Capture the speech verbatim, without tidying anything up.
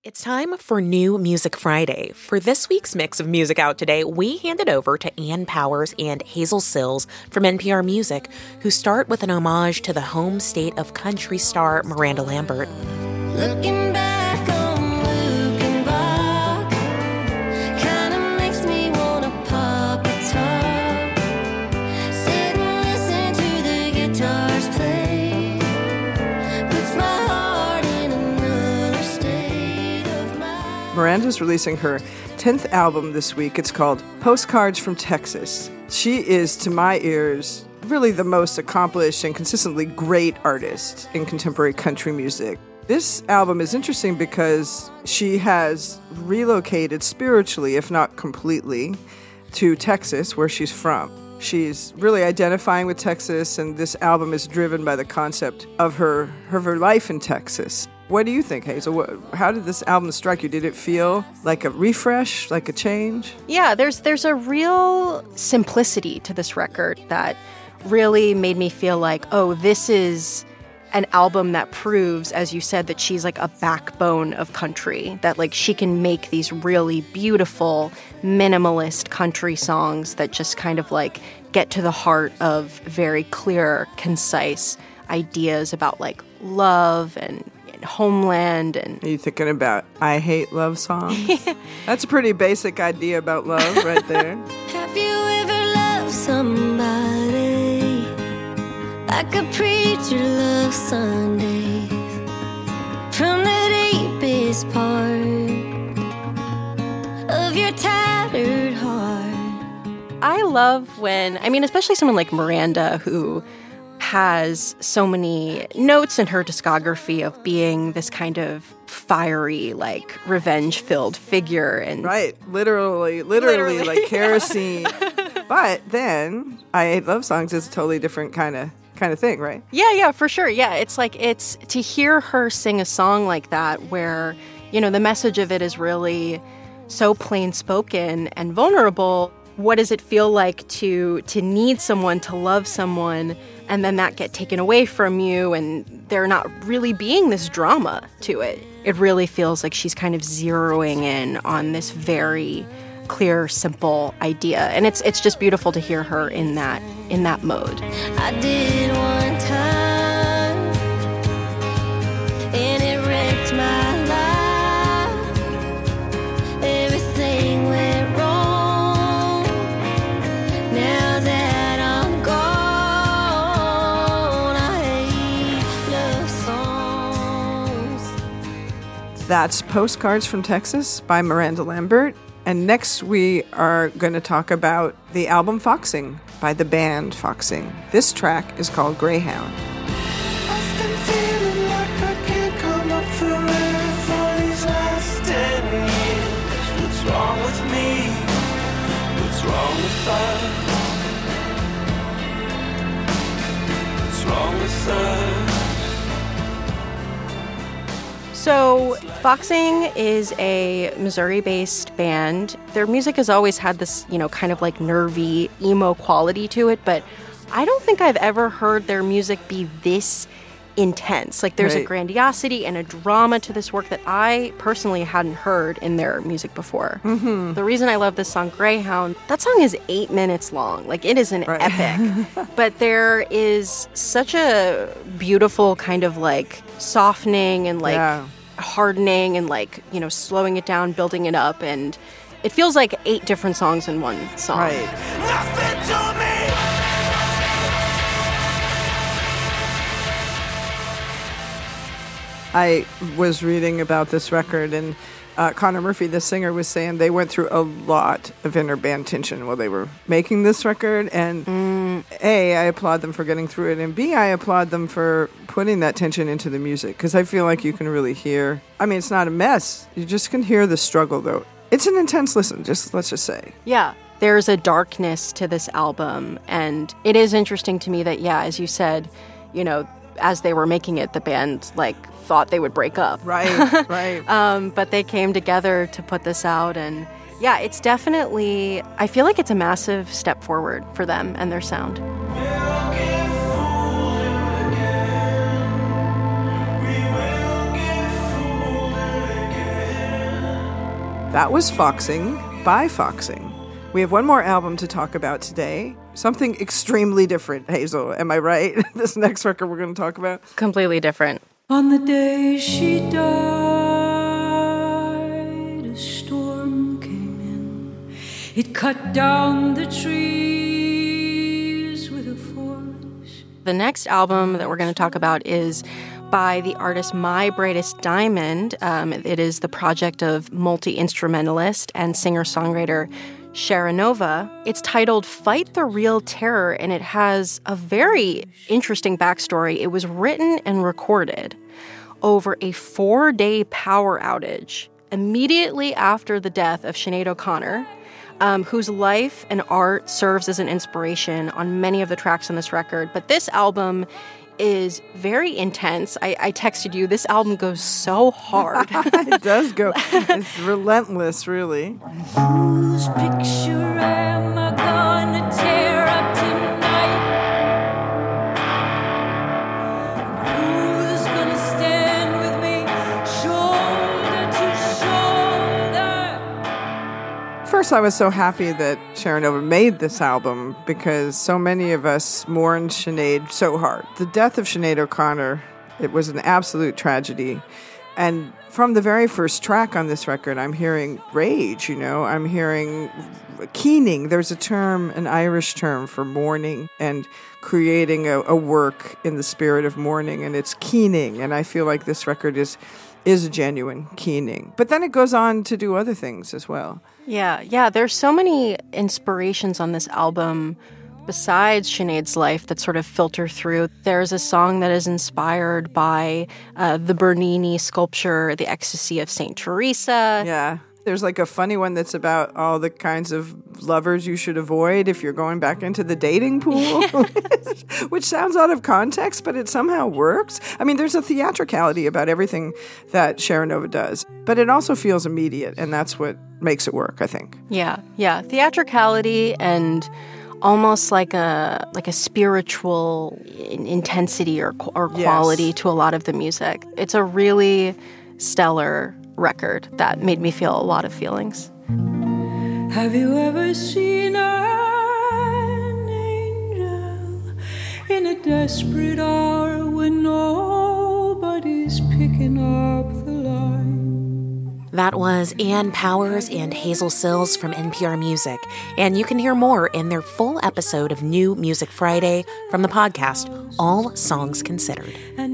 It's time for New Music Friday. For this week's mix of music out today, we hand it over to Ann Powers and Hazel Sills from N P R Music, who start with an homage to the home state of country star Miranda Lambert. Looking back on Luke and Bach kinda makes me wanna pop a top. Sit and listen to the guitars play. Puts my heart in another state of mind. Miranda's releasing her tenth album this week. It's called Postcards from Texas. She is, to my ears, really the most accomplished and consistently great artist in contemporary country music. This album is interesting because she has relocated spiritually, if not completely, to Texas, where she's from. She's really identifying with Texas, and this album is driven by the concept of her, of her life in Texas. What do you think, Hazel? What, how did this album strike you? Did it feel like a refresh, like a change? Yeah, there's there's a real simplicity to this record that really made me feel like, oh, this is an album that proves, as you said, that she's like a backbone of country, that like she can make these really beautiful, minimalist country songs that just kind of like get to the heart of very clear, concise ideas about like love and, and homeland. And are you thinking about I Hate Love songs? That's a pretty basic idea about love right there. Have you ever loved somebody like a preacher loves Sundays from the deepest part of your tattered heart? I love when, I mean, especially someone like Miranda, who has so many notes in her discography of being this kind of fiery, like, revenge-filled figure. And right, literally, literally, literally like kerosene. But then, I Hate Love songs is a totally different kind of kind of thing, right? Yeah, yeah, for sure. Yeah, it's like, it's to hear her sing a song like that where, you know, the message of it is really so plain spoken and vulnerable. What does it feel like to to need someone, to love someone, and then that get taken away from you, and there not really being this drama to it? It really feels like she's kind of zeroing in on this very clear, simple idea, and it's it's just beautiful to hear her in that in that mode. I did one time, and it wrecked my life. Everything went wrong. Now that I'm gone, I hate love songs. That's Postcards from Texas by Miranda Lambert. And next we are going to talk about the album Foxing by the band Foxing. This track is called Greyhound. I've been feeling like I can't come up for air for these last ten years. What's wrong with me? What's wrong with us? What's wrong with us? So, Foxing is a Missouri-based band. Their music has always had this, you know, kind of like nervy, emo quality to it, but I don't think I've ever heard their music be this intense. Like, there's right. a grandiosity and a drama to this work that I personally hadn't heard in their music before. Mm-hmm. The reason I love this song, Greyhound, that song is eight minutes long. Like, it is an right. epic. But there is such a beautiful kind of like softening and like yeah. hardening and like, you know, slowing it down, building it up, and it feels like eight different songs in one song. Right. Nothing to me. I was reading about this record, and uh, Connor Murphy, the singer, was saying they went through a lot of inner band tension while they were making this record. And mm. A, I applaud them for getting through it, and B, I applaud them for putting that tension into the music, because I feel like you can really hear. I mean, it's not a mess. You just can hear the struggle, though. It's an intense listen, just let's just say. Yeah. There's a darkness to this album, and it is interesting to me that, yeah, as you said, you know, as they were making it, the band, like, thought they would break up. Right, right. um, but they came together to put this out, and yeah, it's definitely, I feel like it's a massive step forward for them and their sound. That was Foxing by Foxing. We have one more album to talk about today. Something extremely different, Hazel. Am I right? This next record we're going to talk about? Completely different. On the day she died, a storm came in. It cut down the trees with a force. The next album that we're going to talk about is by the artist My Brightest Diamond. Um, it is the project of multi-instrumentalist and singer-songwriter Sharanova. It's titled Fight the Real Terror, and it has a very interesting backstory. It was written and recorded over a four-day power outage immediately after the death of Sinead O'Connor, um, whose life and art serves as an inspiration on many of the tracks on this record. But this album is very intense. I, I texted you, this album goes so hard. It does go. It's relentless, really. Whose picture am I gonna tear up tonight? Who's gonna stand with me, shoulder to shoulder? First, I was so happy that Sharanova made this album because so many of us mourned Sinead so hard. The death of Sinead O'Connor, it was an absolute tragedy. And from the very first track on this record, I'm hearing rage, you know, I'm hearing keening. There's a term, an Irish term for mourning and creating a, a work in the spirit of mourning, and it's keening. And I feel like this record is is a genuine keening. But then it goes on to do other things as well. Yeah, yeah. There's so many inspirations on this album besides Sinead's life that sort of filter through. There's a song that is inspired by uh, the Bernini sculpture, The Ecstasy of Saint Teresa. Yeah. There's like a funny one that's about all the kinds of lovers you should avoid if you're going back into the dating pool, which sounds out of context, but it somehow works. I mean, there's a theatricality about everything that Sharanova does, but it also feels immediate, and that's what makes it work, I think. Yeah, yeah. Theatricality and almost like a like a spiritual in- intensity or or quality Yes. to a lot of the music. It's a really stellar record that made me feel a lot of feelings. Have you ever seen an angel in a desperate hour when nobody's picking up the line? That was Ann Powers and Hazel Sills from N P R Music, and you can hear more in their full episode of New Music Friday from the podcast, All Songs Considered.